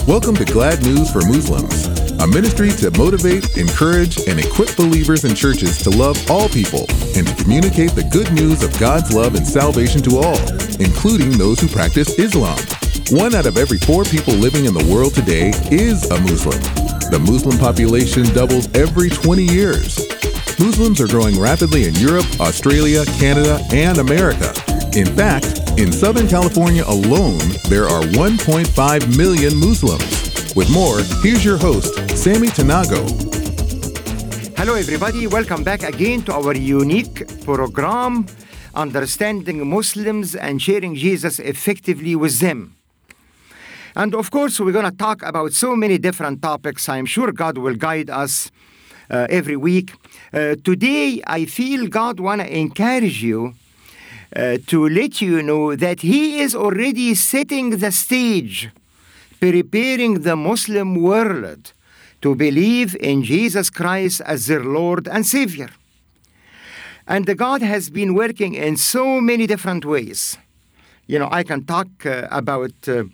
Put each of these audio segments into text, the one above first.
Welcome to Glad News for Muslims, a ministry to motivate, encourage, and equip believers in churches to love all people and to communicate the good news of God's love and salvation to all, including those who practice Islam. 1 out of every 4 people living in the world today is a Muslim. The Muslim population doubles every 20 years. Muslims are growing rapidly in Europe, Australia, Canada, and America. In fact, in Southern California alone, there are 1.5 million Muslims. With more, here's your host, Sammy Tanago. Hello everybody, welcome back again to our unique program, Understanding Muslims and Sharing Jesus Effectively with Them. And of course, we're going to talk about so many different topics. I'm sure God will guide us every week. Today, I feel God want to encourage you to let you know that He is already setting the stage, preparing the Muslim world to believe in Jesus Christ as their Lord and Savior. And God has been working in so many different ways. You know, I can talk about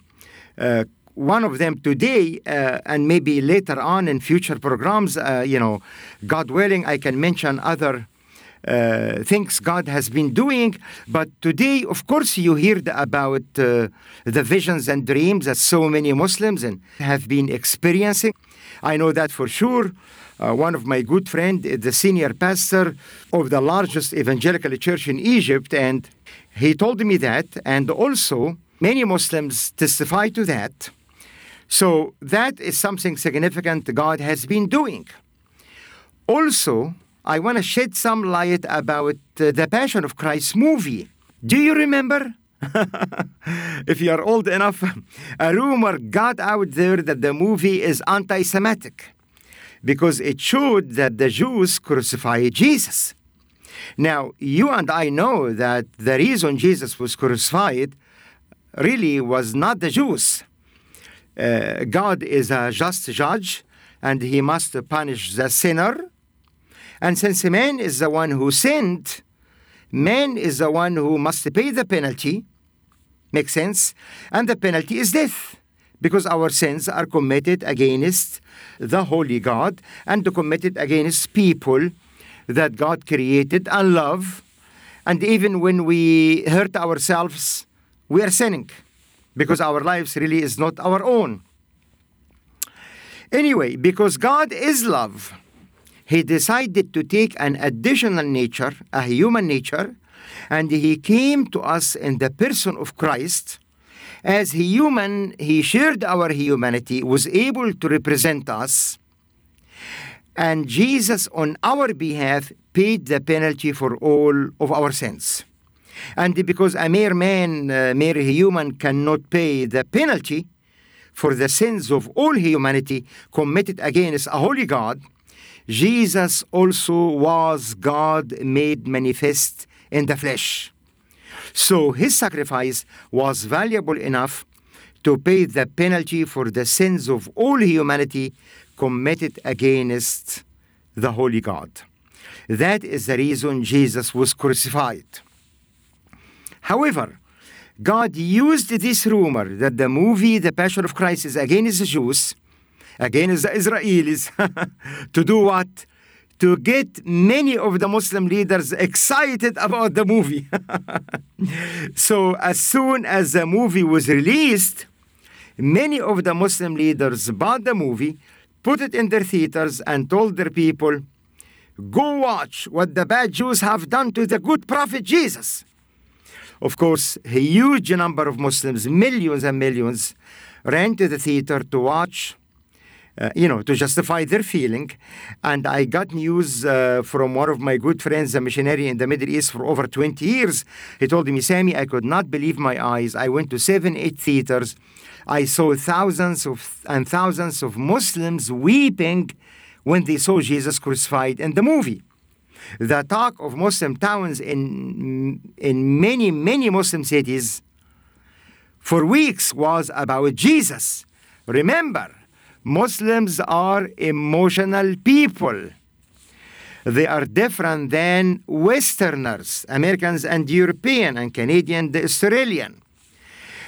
one of them today, and maybe later on in future programs, God willing, I can mention other things God has been doing. But today, of course, you heard about the visions and dreams that so many Muslims have been experiencing. I know that for sure. One of my good friends is the senior pastor of the largest evangelical church in Egypt, and he told me that, and also many Muslims testify to that. So that is something significant God has been doing. Also, I want to shed some light about the Passion of Christ movie. Do you remember? If you are old enough, a rumor got out there that the movie is anti-Semitic because it showed that the Jews crucified Jesus. Now, you and I know that the reason Jesus was crucified really was not the Jews. God is a just judge, and He must punish the sinner. And since man is the one who sinned, man is the one who must pay the penalty. Makes sense? And the penalty is death, because our sins are committed against the holy God and committed against people that God created and love. And even when we hurt ourselves, we are sinning, because our lives really is not our own. Anyway, because God is love, He decided to take an additional nature, a human nature, and He came to us in the person of Christ. As human, He shared our humanity, was able to represent us, and Jesus, on our behalf, paid the penalty for all of our sins. And because a mere man, mere human, cannot pay the penalty for the sins of all humanity committed against a holy God, Jesus also was God made manifest in the flesh. So His sacrifice was valuable enough to pay the penalty for the sins of all humanity committed against the holy God. That is the reason Jesus was crucified. However, God used this rumor that the movie The Passion of Christ is against the Jews, against the Israelis, to do what? To get many of the Muslim leaders excited about the movie. So as soon as the movie was released, many of the Muslim leaders bought the movie, put it in their theaters, and told their people, "Go watch what the bad Jews have done to the good prophet Jesus." Of course, a huge number of Muslims, millions and millions, ran to the theater to watch, to justify their feeling. And I got news from one of my good friends, a missionary in the Middle East for over 20 years. He told me, "Sammy, I could not believe my eyes. I went to 7, 8 theaters. I saw thousands and thousands of Muslims weeping when they saw Jesus crucified in the movie." The talk of Muslim towns in many, many Muslim cities for weeks was about Jesus. Remember, Muslims are emotional people. They are different than Westerners, Americans and European and Canadian, the Australian.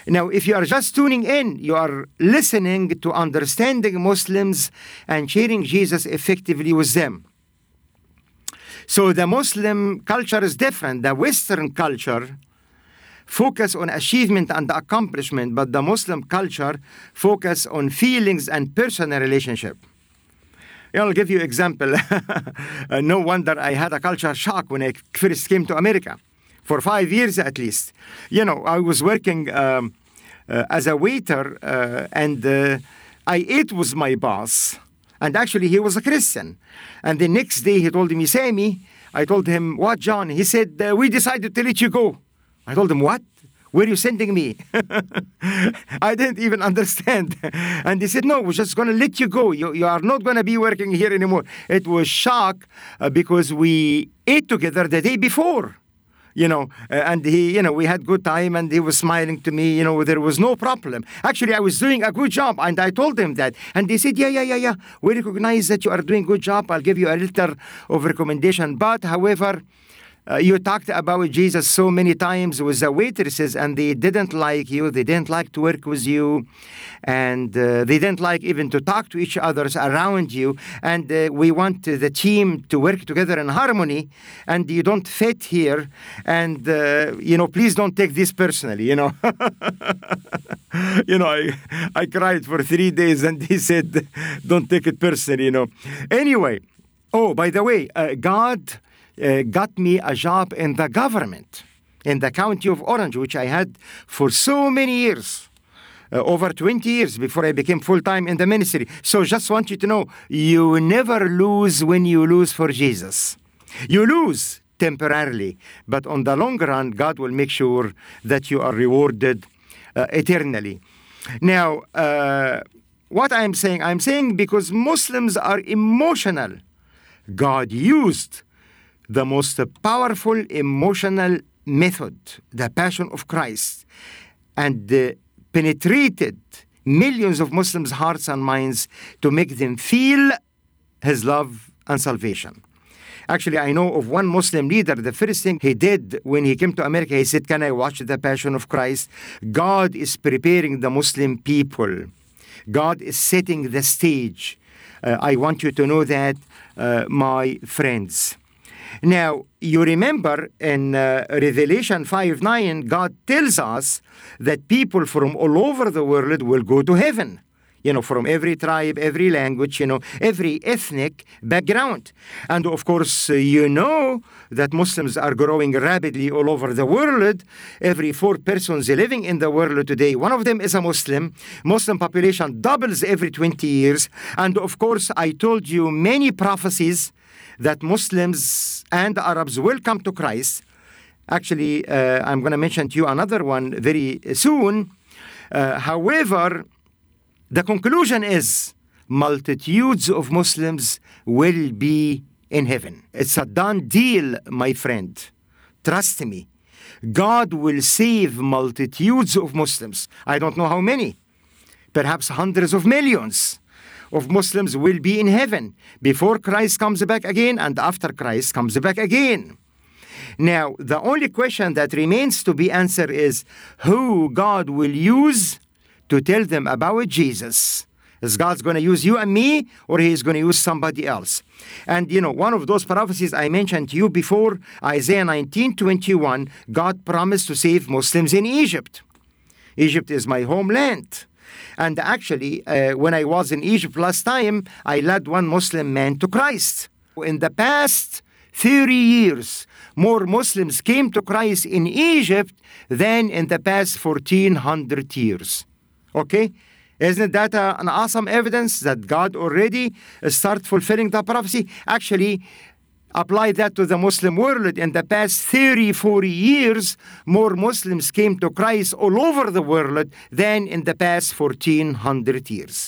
Now, if you are just tuning in, you are listening to Understanding Muslims and Sharing Jesus Effectively with Them. So the Muslim culture is different. The Western culture focus on achievement and accomplishment, but the Muslim culture focus on feelings and personal relationship. I'll give you an example. No wonder I had a culture shock when I first came to America. For 5 years at least. I was working as a waiter and I ate with my boss. And actually, he was a Christian. And the next day, he told me, Sammy, I told him, what, John? He said, we decided to let you go. I told him, what? Where are you sending me? I didn't even understand. And he said, no, we're just going to let you go. You are not going to be working here anymore. It was shock because we ate together the day before. And he, we had good time and he was smiling to me, there was no problem. Actually, I was doing a good job and I told him that. And they said, yeah. We recognize that you are doing a good job. I'll give you a letter of recommendation. But however, you talked about Jesus so many times with the waitresses and they didn't like you. They didn't like to work with you. And they didn't like even to talk to each other around you. And we want the team to work together in harmony. And you don't fit here. And, please don't take this personally, I cried for 3 days and he said, don't take it personally, Anyway, by the way, God got me a job in the government in the county of Orange, which I had for so many years, over 20 years before I became full-time in the ministry. So just want you to know, you never lose when you lose for Jesus. You lose temporarily, but on the long run, God will make sure that you are rewarded eternally. Now, what I'm saying because Muslims are emotional. God used the most powerful emotional method, the Passion of Christ, and penetrated millions of Muslims' hearts and minds to make them feel His love and salvation. Actually, I know of one Muslim leader, the first thing he did when he came to America, he said, can I watch the Passion of Christ? God is preparing the Muslim people. God is setting the stage. I want you to know that, my friends. Now, you remember in Revelation 5:9, God tells us that people from all over the world will go to heaven. From every tribe, every language, every ethnic background. And of course, that Muslims are growing rapidly all over the world. Every 4 persons living in the world today, one of them is a Muslim. Muslim population doubles every 20 years. And of course, I told you many prophecies that Muslims and Arabs will come to Christ. Actually, I'm going to mention to you another one very soon. However, the conclusion is multitudes of Muslims will be in heaven. It's a done deal, my friend. Trust me. God will save multitudes of Muslims. I don't know how many. Perhaps hundreds of millions of Muslims will be in heaven before Christ comes back again and after Christ comes back again. Now, the only question that remains to be answered is who God will use to tell them about Jesus. Is God going to use you and me, or He is going to use somebody else? And, one of those prophecies I mentioned to you before, Isaiah 19:21, God promised to save Muslims in Egypt. Egypt is my homeland. And actually, when I was in Egypt last time, I led one Muslim man to Christ. In the past 30 years, more Muslims came to Christ in Egypt than in the past 1,400 years. Okay? Isn't that an awesome evidence that God already started fulfilling the prophecy? Actually, apply that to the Muslim world. In the past 30, 40 years, more Muslims came to Christ all over the world than in the past 1,400 years.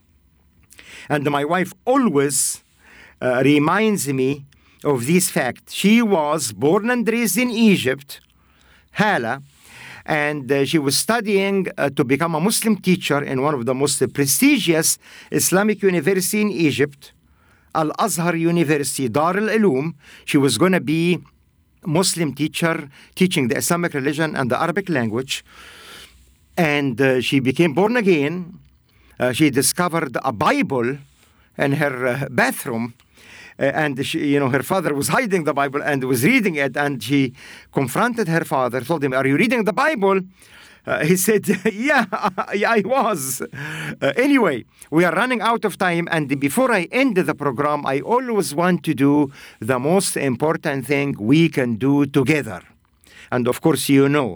And my wife always reminds me of this fact. She was born and raised in Egypt, Hala, and she was studying to become a Muslim teacher in one of the most prestigious Islamic universities in Egypt, Al-Azhar University, Dar al-Ulum. She was going to be a Muslim teacher teaching the Islamic religion and the Arabic language. And she became born again. She discovered a Bible in her bathroom. And she, her father was hiding the Bible and was reading it. And she confronted her father, told him, "Are you reading the Bible?" He said, yeah, I was. Anyway, we are running out of time. And before I end the program, I always want to do the most important thing we can do together. And of course,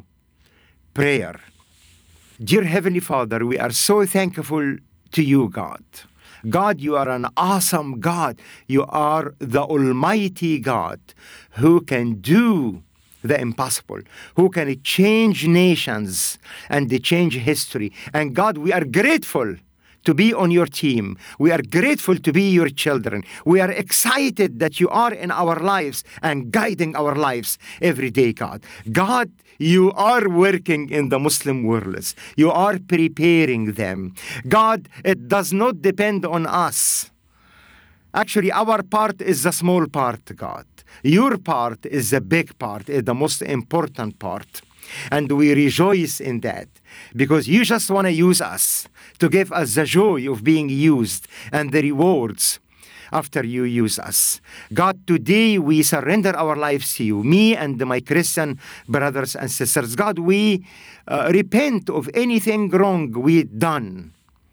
prayer. Dear Heavenly Father, we are so thankful to you, God. God, you are an awesome God. You are the Almighty God who can do the impossible, who can change nations and change history. And God, we are grateful to be on your team. We are grateful to be your children. We are excited that you are in our lives and guiding our lives every day, God. God, you are working in the Muslim world. You are preparing them. God, it does not depend on us. Actually, our part is the small part, God. Your part is the big part, is the most important part. And we rejoice in that because you just want to use us to give us the joy of being used and the rewards after you use us. God, today we surrender our lives to you, me and my Christian brothers and sisters. God, we repent of anything wrong we've done.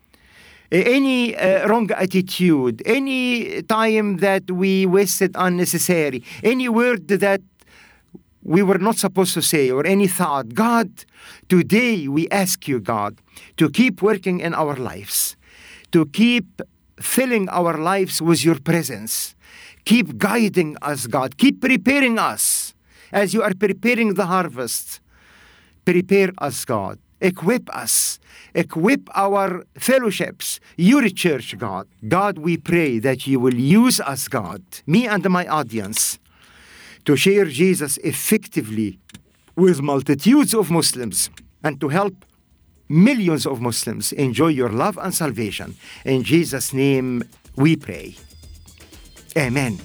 Any wrong attitude, any time that we wasted unnecessary, any word that we were not supposed to say, or any thought. God, today we ask you, God, to keep working in our lives, to keep filling our lives with your presence. Keep guiding us, God. Keep preparing us as you are preparing the harvest. Prepare us, God. Equip us. Equip our fellowships, your church, God. God, we pray that you will use us, God, me and my audience, to share Jesus effectively with multitudes of Muslims and to help millions of Muslims enjoy your love and salvation. In Jesus' name we pray. Amen.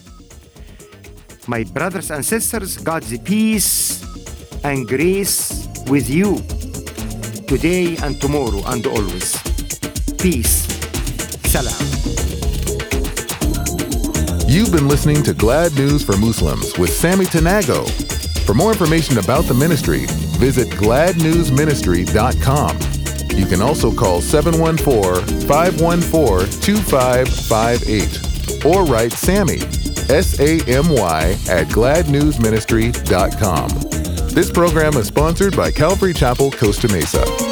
My brothers and sisters, God's peace and grace with you today and tomorrow and always. Peace. Salam. You've been listening to Glad News for Muslims with Sammy Tanago. For more information about the ministry, visit gladnewsministry.com. You can also call 714-514-2558 or write Sammy, SAMY, at gladnewsministry.com. This program is sponsored by Calvary Chapel, Costa Mesa.